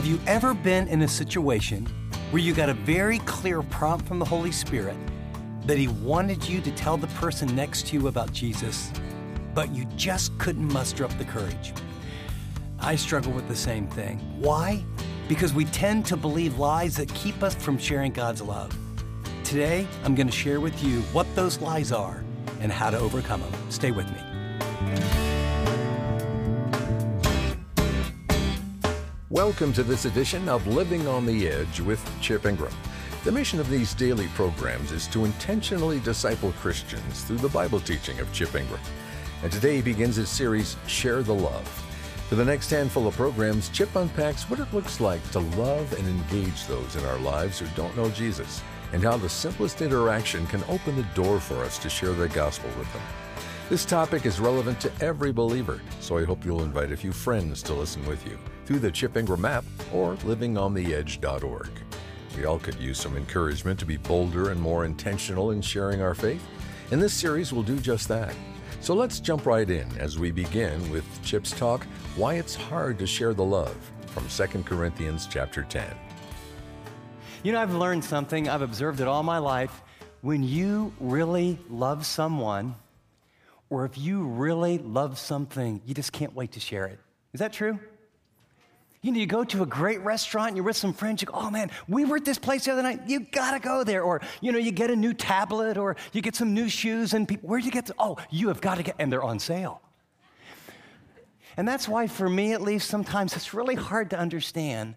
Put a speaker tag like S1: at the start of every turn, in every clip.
S1: Have you ever been in a situation where you got a very clear prompt from the Holy Spirit that He wanted you to tell the person next to you about Jesus, but you just couldn't muster up the courage? I struggle with the same thing. Why? Because we tend to believe lies that keep us from sharing God's love. Today, I'm going to share with you what those lies are and how to overcome them. Stay with me.
S2: Welcome to this edition of Living on the Edge with Chip Ingram. The mission of these daily programs is to intentionally disciple Christians through the Bible teaching of Chip Ingram. And today he begins his series, Share the Love. For the next handful of programs, Chip unpacks what it looks like to love and engage those in our lives who don't know Jesus, and how the simplest interaction can open the door for us to share the gospel with them. This topic is relevant to every believer, so I hope you'll invite a few friends to listen with you through the Chip Ingram app or livingontheedge.org. We all could use some encouragement to be bolder and more intentional in sharing our faith, and this series will do just that. So let's jump right in as we begin with Chip's talk, Why It's Hard to Share the Love, from 2 Corinthians chapter 10.
S1: You know, I've learned something. I've observed it all my life. When you really love someone, or if you really love something, you just can't wait to share it. Is that true? You know, you go to a great restaurant, and you're with some friends, you go, oh man, we were at this place the other night, you gotta go there. Or, you know, you get a new tablet, or you get some new shoes, and people, where'd you get oh, you have gotta get, and they're on sale. And that's why, for me at least, sometimes it's really hard to understand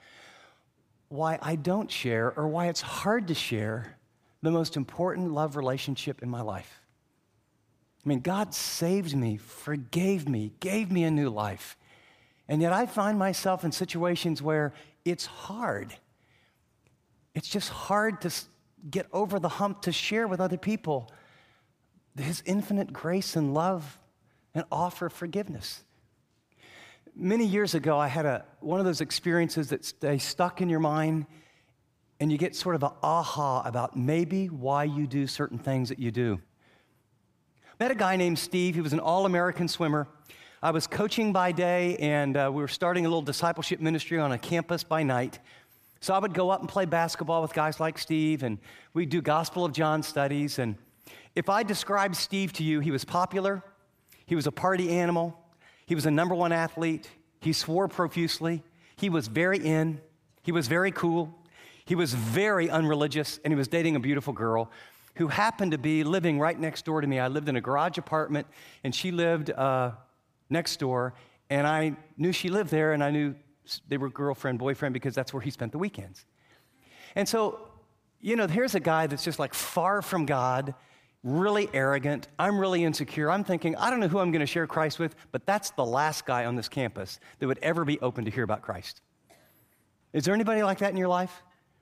S1: why I don't share, or why it's hard to share the most important love relationship in my life. I mean, God saved me, forgave me, gave me a new life. And yet I find myself in situations where it's hard. It's just hard to get over the hump to share with other people His infinite grace and love and offer forgiveness. Many years ago, I had one of those experiences that stay stuck in your mind, and you get sort of an aha about maybe why you do certain things that you do. Met a guy named Steve. He was an all-American swimmer. I was coaching by day, and we were starting a little discipleship ministry on a campus by night. So I would go up and play basketball with guys like Steve, and we'd do Gospel of John studies. And if I described Steve to you, he was popular, he was a party animal, he was a number one athlete, he swore profusely, he was very in, he was very cool, he was very unreligious, and he was dating a beautiful girl who happened to be living right next door to me. I lived in a garage apartment, and she lived next door, and I knew she lived there, and I knew they were girlfriend, boyfriend, because that's where he spent the weekends. And so, you know, here's a guy that's just like far from God, really arrogant. I'm really insecure. I'm thinking, I don't know who I'm going to share Christ with, but that's the last guy on this campus that would ever be open to hear about Christ. Is there anybody like that in your life?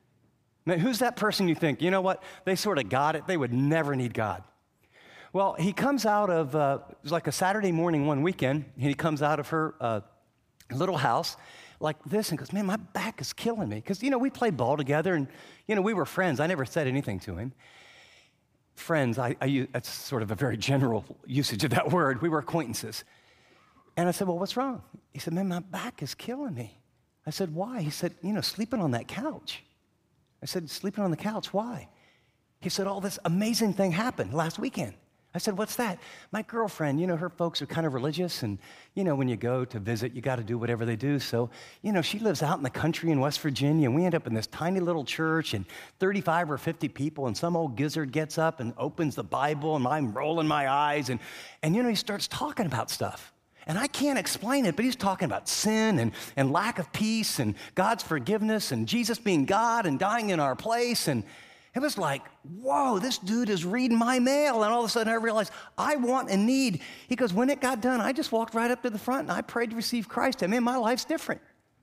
S1: Now, who's that person you think, you know what, they sort of got it, they would never need God? Well, he comes out of, it was like a Saturday morning one weekend, and he comes out of her little house like this and goes, man, my back is killing me. Because, you know, we played ball together, and, you know, we were friends. I never said anything to him. Friends, that's sort of a very general usage of that word. We were acquaintances. And I said, well, what's wrong? He said, man, my back is killing me. I said, why? He said, you know, sleeping on that couch. I said, sleeping on the couch, why? He said, oh, this amazing thing happened last weekend. I said, what's that? My girlfriend, you know, her folks are kind of religious, and, you know, when you go to visit, you got to do whatever they do. So, you know, she lives out in the country in West Virginia, and we end up in this tiny little church, and 35 or 50 people, and some old gizzard gets up and opens the Bible, and I'm rolling my eyes, and you know, he starts talking about stuff. And I can't explain it, but he's talking about sin and lack of peace and God's forgiveness and Jesus being God and dying in our place. And it was like, whoa, this dude is reading my mail. And all of a sudden I realized I want and need. He goes, when it got done, I just walked right up to the front and I prayed to receive Christ. I mean, my life's different.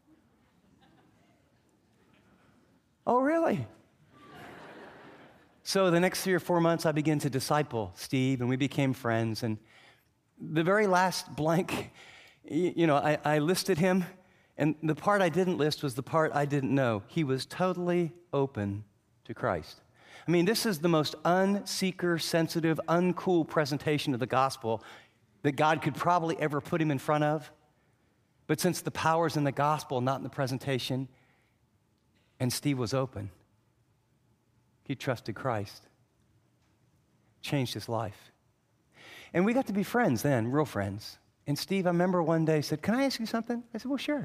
S1: Oh, really? So the next 3 or 4 months, I began to disciple Steve, and we became friends. And the very last blank, you know, I listed him, and the part I didn't list was the part I didn't know. He was totally open to Christ. I mean, this is the most unseeker-sensitive, uncool presentation of the gospel that God could probably ever put him in front of. But since the power's in the gospel, not in the presentation, and Steve was open, he trusted Christ. Changed his life. And we got to be friends then, real friends. And Steve, I remember one day said, "Can I ask you something?" I said, "Well, sure."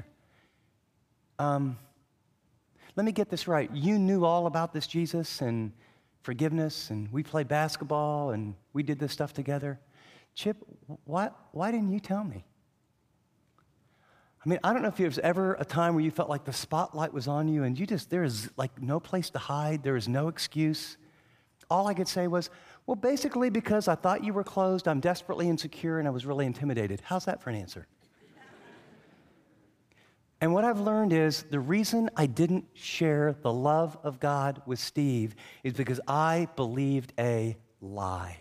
S1: Let me get this right. You knew all about this Jesus and forgiveness, and we played basketball, and we did this stuff together. Chip, why didn't you tell me? I mean, I don't know if there was ever a time where you felt like the spotlight was on you, and there is like no place to hide. There is no excuse. All I could say was, well, basically because I thought you were closed, I'm desperately insecure, and I was really intimidated. How's that for an answer? And what I've learned is the reason I didn't share the love of God with Steve is because I believed a lie.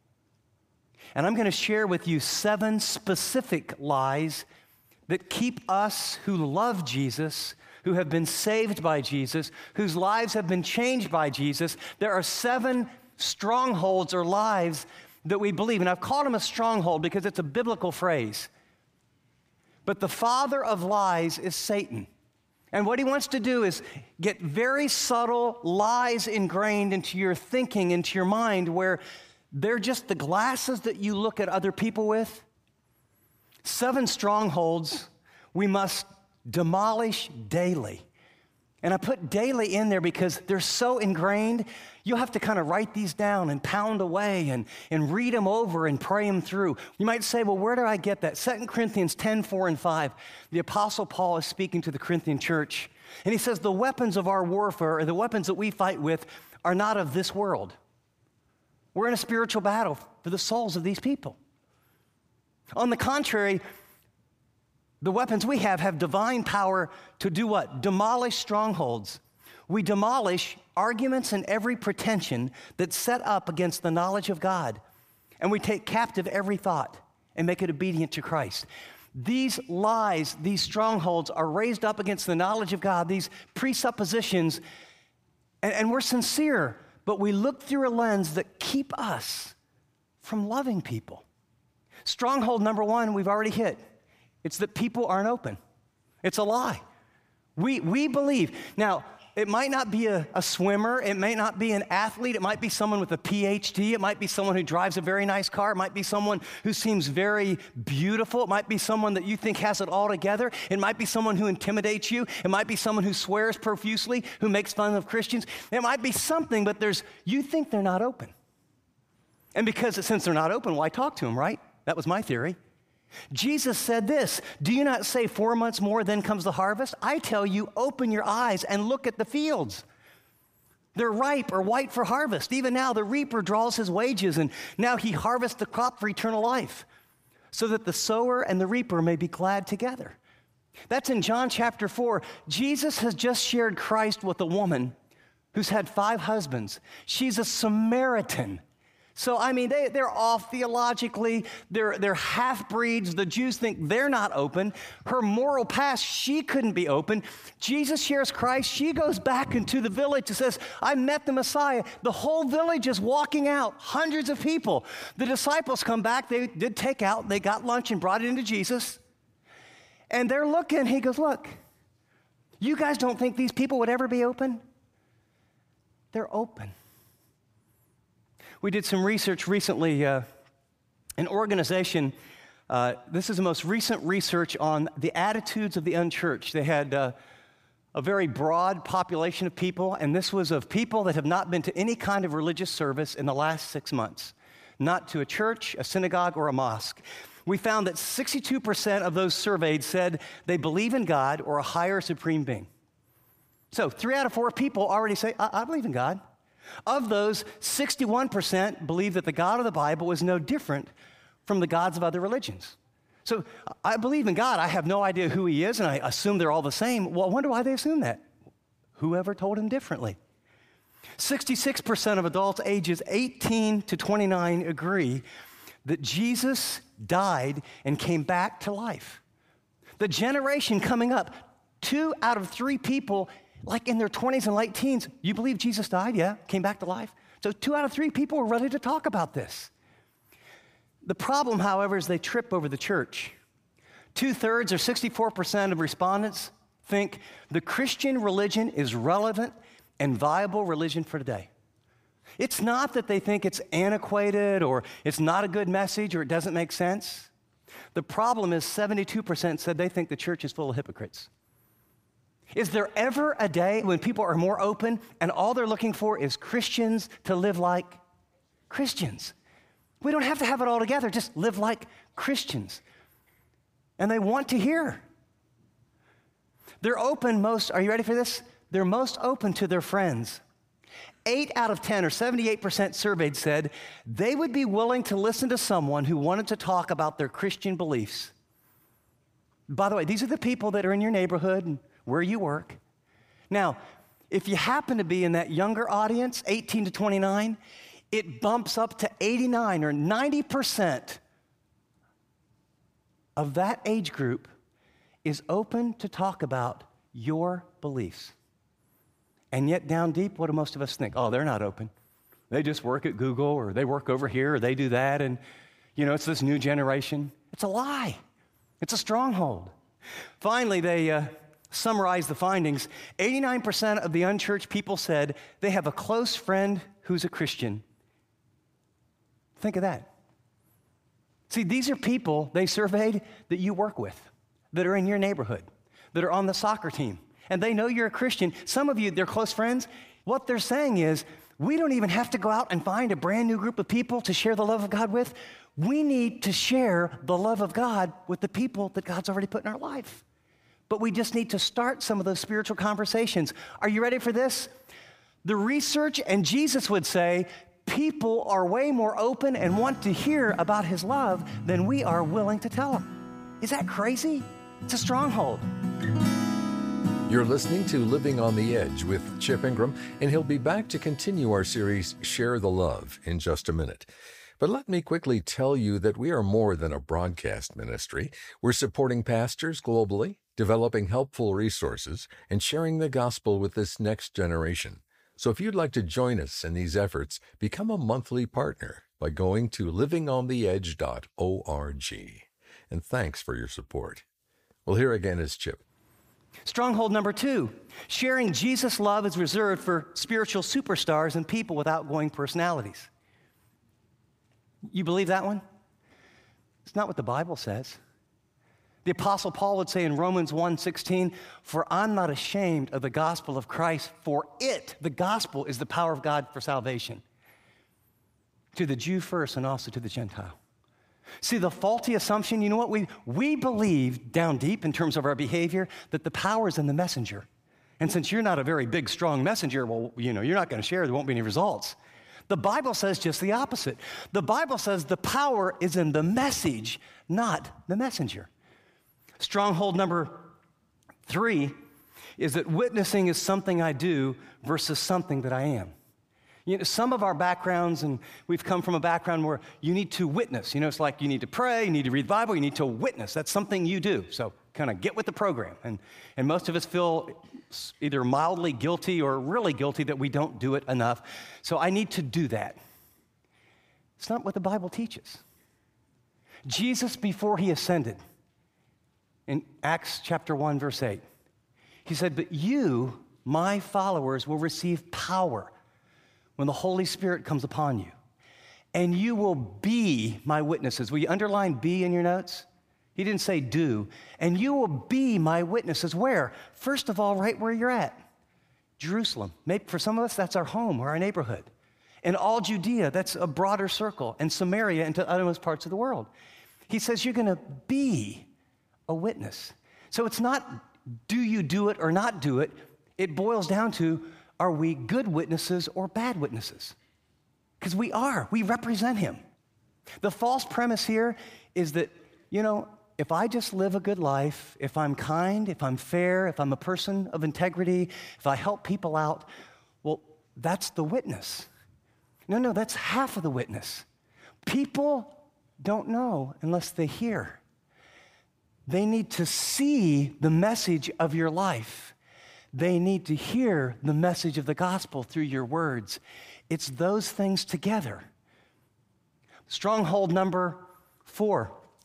S1: And I'm going to share with you 7 specific lies that keep us who love Jesus, who have been saved by Jesus, whose lives have been changed by Jesus. There are 7 strongholds or lies that we believe. And I've called them a stronghold because it's a biblical phrase. But the father of lies is Satan. And what he wants to do is get very subtle lies ingrained into your thinking, into your mind, where they're just the glasses that you look at other people with. 7 strongholds we must demolish daily. And I put daily in there because they're so ingrained, you'll have to kind of write these down and pound away and read them over and pray them through. You might say, well, where do I get that? 2 Corinthians 10, 4 and 5. The Apostle Paul is speaking to the Corinthian church. And he says, the weapons of our warfare, or the weapons that we fight with, are not of this world. We're in a spiritual battle for the souls of these people. On the contrary, the weapons we have divine power to do what? Demolish strongholds. We demolish arguments and every pretension that's set up against the knowledge of God. And we take captive every thought and make it obedient to Christ. These lies, these strongholds are raised up against the knowledge of God, these presuppositions, and we're sincere, but we look through a lens that keep us from loving people. Stronghold number 1, we've already hit. It's that people aren't open. It's a lie. We believe. Now, it might not be a swimmer. It may not be an athlete. It might be someone with a PhD. It might be someone who drives a very nice car. It might be someone who seems very beautiful. It might be someone that you think has it all together. It might be someone who intimidates you. It might be someone who swears profusely, who makes fun of Christians. It might be something, but you think they're not open. And since they're not open, why talk to them, right? That was my theory. Jesus said this, do you not say 4 months more, then comes the harvest? I tell you, open your eyes and look at the fields. They're ripe or white for harvest. Even now, the reaper draws his wages, and now he harvests the crop for eternal life, so that the sower and the reaper may be glad together. That's in John chapter 4. Jesus has just shared Christ with a woman who's had 5 husbands. She's a Samaritan. So, I mean, they're off theologically. They're half-breeds. The Jews think they're not open. Her moral past, she couldn't be open. Jesus shares Christ. She goes back into the village and says, I met the Messiah. The whole village is walking out, hundreds of people. The disciples come back. They did take out. They got lunch and brought it into Jesus. And they're looking. He goes, look, you guys don't think these people would ever be open? They're open. We did some research recently, an organization, this is the most recent research on the attitudes of the unchurched. They had a very broad population of people, and this was of people that have not been to any kind of religious service in the last 6 months, not to a church, a synagogue, or a mosque. We found that 62% of those surveyed said they believe in God or a higher supreme being. So 3 out of 4 people already say, I believe in God. Of those, 61% believe that the God of the Bible is no different from the gods of other religions. So I believe in God. I have no idea who he is, and I assume they're all the same. Well, I wonder why they assume that. Whoever told them differently? 66% of adults ages 18 to 29 agree that Jesus died and came back to life. The generation coming up, 2 out of 3 people like in their 20s and late teens, you believe Jesus died? Yeah, came back to life. So 2 out of 3 people are ready to talk about this. The problem, however, is they trip over the church. 2/3 or 64% of respondents think the Christian religion is relevant and viable religion for today. It's not that they think it's antiquated or it's not a good message or it doesn't make sense. The problem is 72% said they think the church is full of hypocrites. Is there ever a day when people are more open and all they're looking for is Christians to live like Christians? We don't have to have it all together, just live like Christians. And they want to hear. They're open are you ready for this? They're most open to their friends. 8 out of 10, or 78% surveyed, said they would be willing to listen to someone who wanted to talk about their Christian beliefs. By the way, these are the people that are in your neighborhood and where you work. Now, if you happen to be in that younger audience, 18 to 29, it bumps up to 89 or 90% of that age group is open to talk about your beliefs. And yet down deep, what do most of us think? Oh, they're not open. They just work at Google, or they work over here, or they do that, and, it's this new generation. It's a lie. It's a stronghold. Finally, they summarized the findings. 89% of the unchurched people said they have a close friend who's a Christian. Think of that. See, these are people they surveyed that you work with, that are in your neighborhood, that are on the soccer team. And they know you're a Christian. Some of you, they're close friends. What they're saying is, we don't even have to go out and find a brand new group of people to share the love of God with. We need to share the love of God with the people that God's already put in our life. But we just need to start some of those spiritual conversations. Are you ready for this? The research, and Jesus would say, people are way more open and want to hear about his love than we are willing to tell them. Is that crazy? It's a stronghold.
S2: You're listening to Living on the Edge with Chip Ingram, and he'll be back to continue our series, Share the Love, in just a minute. But let me quickly tell you that we are more than a broadcast ministry. We're supporting pastors globally, developing helpful resources, and sharing the gospel with this next generation. So if you'd like to join us in these efforts, become a monthly partner by going to livingontheedge.org. And thanks for your support. Well, here again is Chip.
S1: Stronghold number 2, sharing Jesus' love is reserved for spiritual superstars and people with outgoing personalities. You believe that one? It's not what the Bible says. The Apostle Paul would say in Romans 1:16, "For I'm not ashamed of the gospel of Christ, for the gospel, is the power of God for salvation, to the Jew first and also to the Gentile." See, the faulty assumption, you know what? We believe down deep in terms of our behavior that the power is in the messenger. And since you're not a very big, strong messenger, well, you're not going to share. There won't be any results. The Bible says just the opposite. The Bible says the power is in the message, not the messenger. Stronghold number 3 is that witnessing is something I do versus something that I am. Some of our backgrounds, and we've come from a background where you need to witness. It's like you need to pray, you need to read the Bible, you need to witness. That's something you do. So kind of get with the program. And most of us feel either mildly guilty or really guilty that we don't do it enough. So I need to do that. It's not what the Bible teaches. Jesus, before he ascended, in Acts chapter 1, verse 8, he said, "But you, my followers, will receive power when the Holy Spirit comes upon you, and you will be my witnesses." Will you underline "be" in your notes? He didn't say "do." And you will be my witnesses. Where? First of all, right where you're at. Jerusalem. Maybe for some of us, that's our home or our neighborhood. And all Judea, that's a broader circle. And Samaria, and to uttermost parts of the world. He says you're going to be a witness. So it's not do you do it or not do it. It boils down to, are we good witnesses or bad witnesses? Because we are. We represent him. The false premise here is that, if I just live a good life, if I'm kind, if I'm fair, if I'm a person of integrity, if I help people out, well, that's the witness. No, that's half of the witness. People don't know unless they hear. They need to see the message of your life. They need to hear the message of the gospel through your words. It's those things together. Stronghold number 4,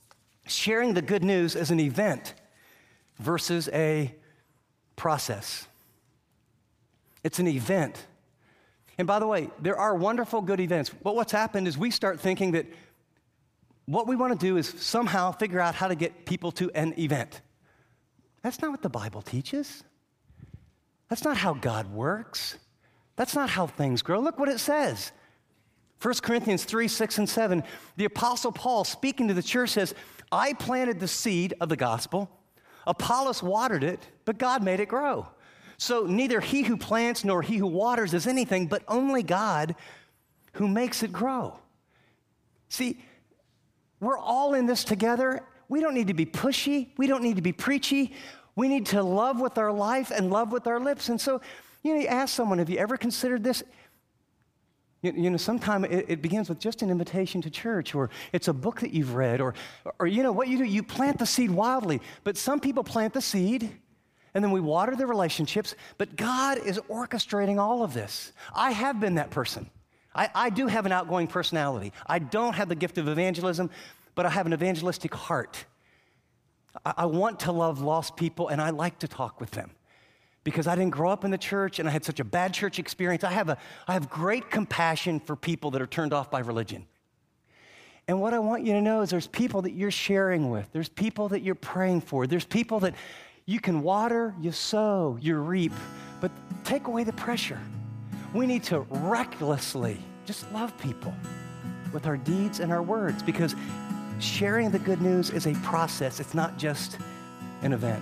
S1: sharing the good news as an event versus a process. It's an event. And by the way, there are wonderful good events, but what's happened is we start thinking that what we want to do is somehow figure out how to get people to an event. That's not what the Bible teaches. That's not how God works. That's not how things grow. Look what it says. 1 Corinthians 3, 6, and 7, the Apostle Paul, speaking to the church, says, I planted the seed of the gospel. Apollos watered it, but God made it grow. So neither he who plants nor he who waters is anything, but only God who makes it grow. See, we're all in this together. We don't need to be pushy. We don't need to be preachy. We need to love with our life and love with our lips. And so, you ask someone, have you ever considered this? Sometimes it begins with just an invitation to church, or it's a book that you've read, or what you do, you plant the seed wildly. But some people plant the seed, and then we water the relationships, but God is orchestrating all of this. I have been that person. I do have an outgoing personality. I don't have the gift of evangelism, but I have an evangelistic heart. I want to love lost people, and I like to talk with them. Because I didn't grow up in the church and I had such a bad church experience, I have great compassion for people that are turned off by religion. And what I want you to know is there's people that you're sharing with. There's people that you're praying for. There's people that you can water, you sow, you reap, but take away the pressure. We need to recklessly just love people with our deeds and our words, because sharing the good news is a process. It's not just an event.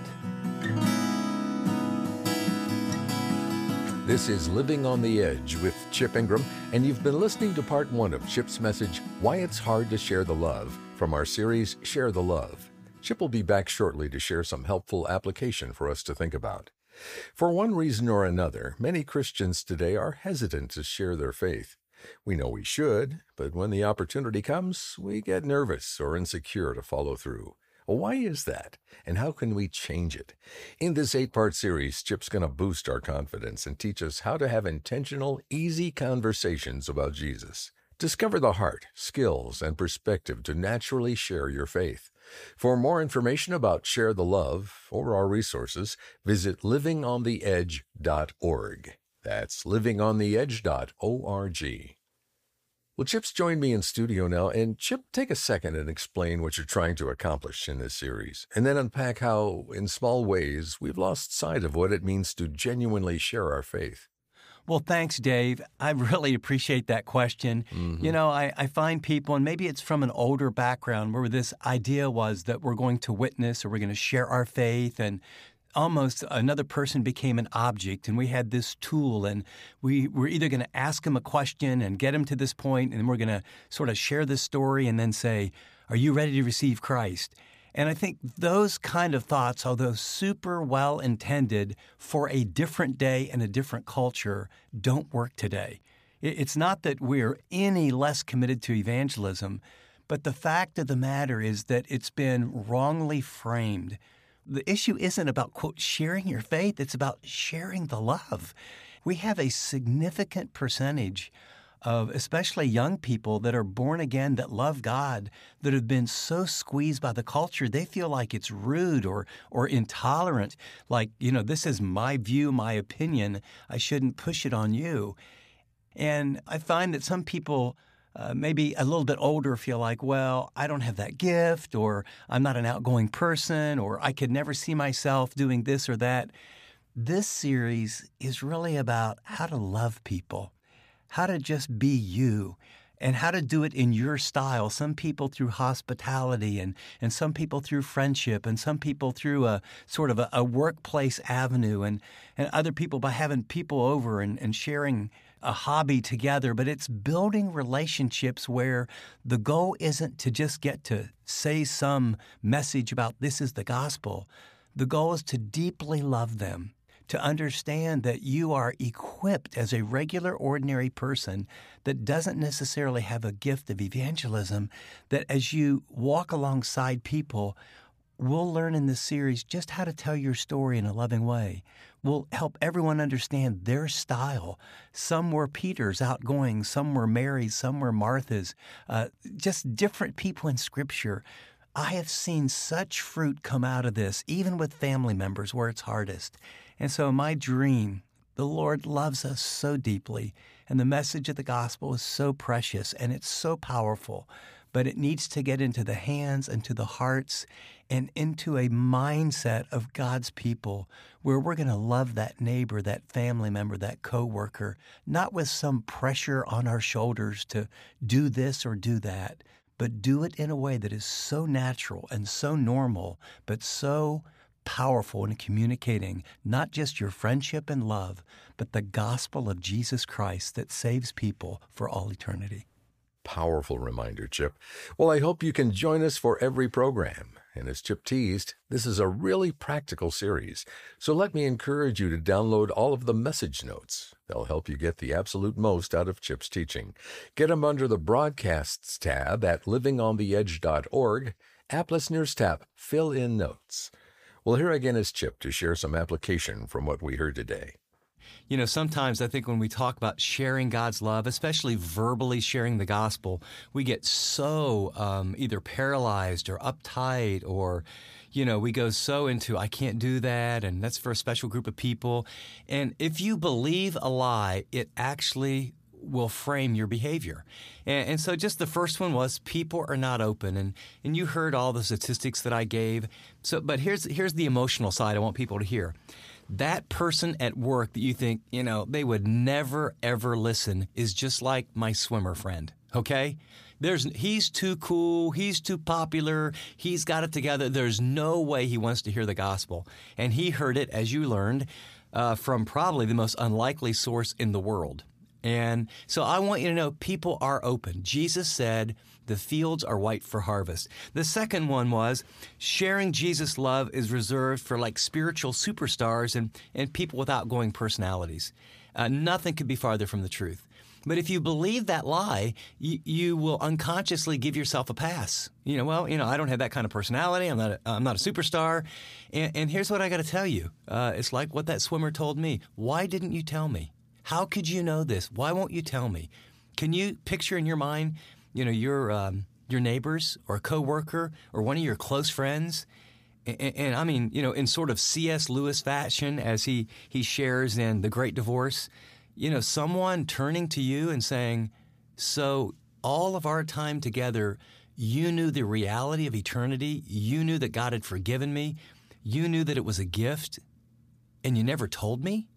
S2: This is Living on the Edge with Chip Ingram, and you've been listening to part 1 of Chip's message, Why It's Hard to Share the Love, from our series, Share the Love. Chip will be back shortly to share some helpful application for us to think about. For one reason or another, many Christians today are hesitant to share their faith. We know we should, but when the opportunity comes, we get nervous or insecure to follow through. Well, why is that? And how can we change it? In this 8-part series, Chip's going to boost our confidence and teach us how to have intentional, easy conversations about Jesus. Discover the heart, skills, and perspective to naturally share your faith. For more information about Share the Love or our resources, visit livingontheedge.org. That's livingontheedge.org. Well, Chip's joined me in studio now, and Chip, take a second and explain what you're trying to accomplish in this series, and then unpack how, in small ways, we've lost sight of what it means to genuinely share our faith.
S3: Well, thanks, Dave. I really appreciate that question. Mm-hmm. I find people, and maybe it's from an older background, where this idea was that we're going to witness or we're going to share our faith, and almost another person became an object, and we had this tool, and we were either going to ask him a question and get him to this point, and we're going to sort of share this story and then say, are you ready to receive Christ? And I think those kind of thoughts, although super well intended for a different day and a different culture, don't work today. It's not that we're any less committed to evangelism, but the fact of the matter is that it's been wrongly framed. The issue isn't about, quote, sharing your faith. It's about sharing the love. We have a significant percentage of especially young people that are born again, that love God, that have been so squeezed by the culture, they feel like it's rude or intolerant. Like, this is my view, my opinion. I shouldn't push it on you. And I find that some people maybe a little bit older feel like, well, I don't have that gift, or I'm not an outgoing person, or I could never see myself doing this or that. This series is really about how to love people, how to just be you, and how to do it in your style. Some people through hospitality, and some people through friendship, and some people through a sort of a workplace avenue, and other people by having people over and sharing a hobby together. But it's building relationships where the goal isn't to just get to say some message about this is the gospel. The goal is to deeply love them, to understand that you are equipped as a regular, ordinary person that doesn't necessarily have a gift of evangelism, that as you walk alongside people, we'll learn in this series just how to tell your story in a loving way. We'll help everyone understand their style. Some were Peter's, outgoing. Some were Mary's. Some were Martha's. Just different people in Scripture. I have seen such fruit come out of this, even with family members where it's hardest. And so my dream, the Lord loves us so deeply, and the message of the gospel is so precious, and it's so powerful, but it needs to get into the hands and to the hearts and into a mindset of God's people where we're going to love that neighbor, that family member, that coworker, not with some pressure on our shoulders to do this or do that, but do it in a way that is so natural and so normal, but so powerful in communicating not just your friendship and love, but the gospel of Jesus Christ that saves people for all eternity.
S2: Powerful reminder, Chip. Well, I hope you can join us for every program. And as Chip teased, this is a really practical series. So let me encourage you to download all of the message notes. They'll help you get the absolute most out of Chip's teaching. Get them under the Broadcasts tab at livingontheedge.org. App Listeners tab, Fill in Notes. Well, here again is Chip to share some application from what we heard today.
S3: You know, sometimes I think when we talk about sharing God's love, especially verbally sharing the gospel, we get so either paralyzed or uptight or, we go so into, I can't do that, and that's for a special group of people. And if you believe a lie, it actually will frame your behavior. And so just the first one was people are not open. And you heard all the statistics that I gave. But here's the emotional side I want people to hear. That person at work that you think, they would never, ever listen is just like my swimmer friend, okay? He's too cool, he's too popular, he's got it together. There's no way he wants to hear the gospel. And he heard it, as you learned, from probably the most unlikely source in the world. And so I want you to know people are open. Jesus said the fields are white for harvest. The second one was sharing Jesus' love is reserved for like spiritual superstars and people with outgoing personalities. Nothing could be farther from the truth. But if you believe that lie, you will unconsciously give yourself a pass. I don't have that kind of personality. I'm not a superstar. And here's what I got to tell you. It's like what that swimmer told me. Why didn't you tell me? How could you know this? Why won't you tell me? Can you picture in your mind, your neighbors or a coworker or one of your close friends? And I mean, in sort of C.S. Lewis fashion, as he shares in The Great Divorce, someone turning to you and saying, so all of our time together, you knew the reality of eternity. You knew that God had forgiven me. You knew that it was a gift, and you never told me?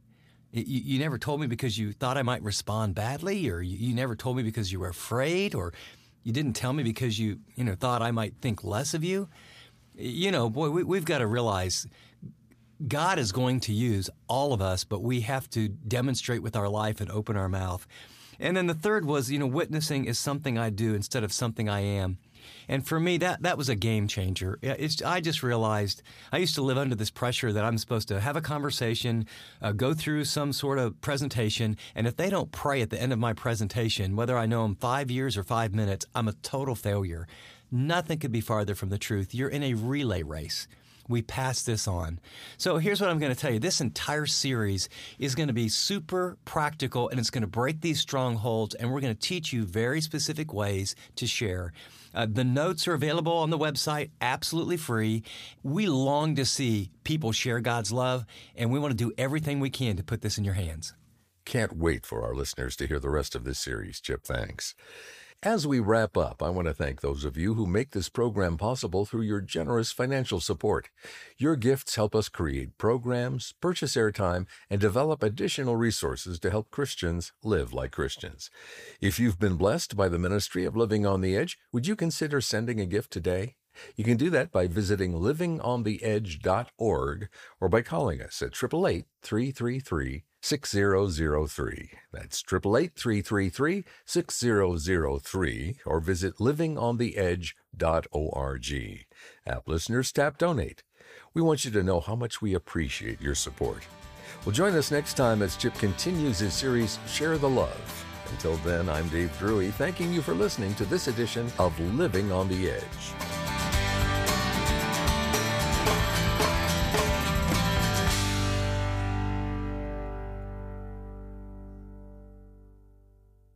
S3: You never told me because you thought I might respond badly, or you never told me because you were afraid, or you didn't tell me because you thought I might think less of you. We've got to realize God is going to use all of us, but we have to demonstrate with our life and open our mouth. And then the third was, witnessing is something I do instead of something I am. And for me, that was a game changer. I just realized I used to live under this pressure that I'm supposed to have a conversation, go through some sort of presentation, and if they don't pray at the end of my presentation, whether I know them 5 years or 5 minutes, I'm a total failure. Nothing could be farther from the truth. You're in a relay race. We pass this on. So here's what I'm going to tell you. This entire series is going to be super practical, and it's going to break these strongholds, and we're going to teach you very specific ways to share. The notes are available on the website, absolutely free. We long to see people share God's love, and we want to do everything we can to put this in your hands.
S2: Can't wait for our listeners to hear the rest of this series, Chip. Thanks. As we wrap up, I want to thank those of you who make this program possible through your generous financial support. Your gifts help us create programs, purchase airtime, and develop additional resources to help Christians live like Christians. If you've been blessed by the ministry of Living on the Edge, would you consider sending a gift today? You can do that by visiting livingontheedge.org or by calling us at 888-333-6003. That's 888-333-6003, or visit livingontheedge.org. App Listeners tap Donate. We want you to know how much we appreciate your support. Well, join us next time as Chip continues his series, Share the Love. Until then, I'm Dave Drury, thanking you for listening to this edition of Living on the Edge.